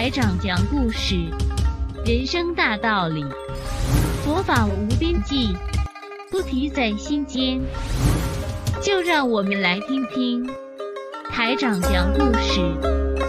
台长讲故事，人生大道理，佛法无边际，菩提在心间。就让我们来听听台长讲故事。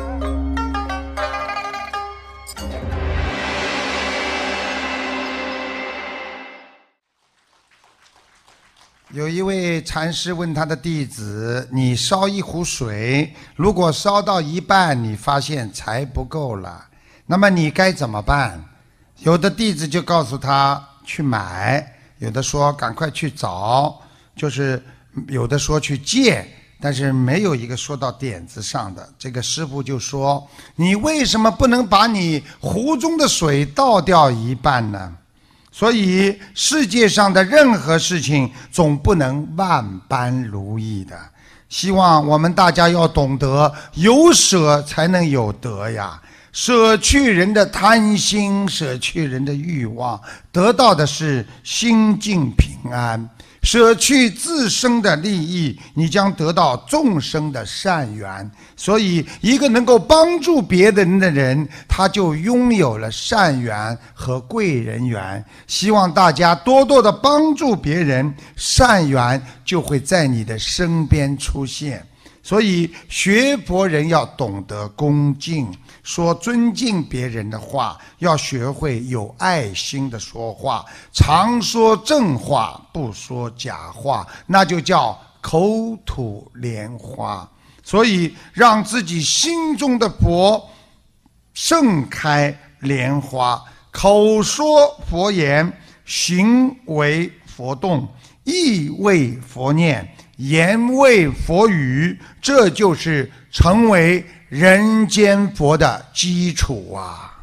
有一位禅师问他的弟子：你烧一壶水，如果烧到一半你发现柴不够了，那么你该怎么办？有的弟子就告诉他去买，有的说赶快去找，就是有的说去借，但是没有一个说到点子上的。这个师父就说：你为什么不能把你壶中的水倒掉一半呢？所以世界上的任何事情总不能万般如意的，希望我们大家要懂得有舍才能有得呀，舍去人的贪心，舍去人的欲望，得到的是心境平安。舍去自身的利益，你将得到众生的善缘。所以一个能够帮助别人的人，他就拥有了善缘和贵人缘。希望大家多多的帮助别人，善缘就会在你的身边出现。所以学佛人要懂得恭敬，说尊敬别人的话，要学会有爱心的说话，常说正话，不说假话，那就叫口吐莲花。所以让自己心中的佛盛开莲花，口说佛言，行为佛动，意为佛念，言为佛语，这就是成为人间佛的基础啊。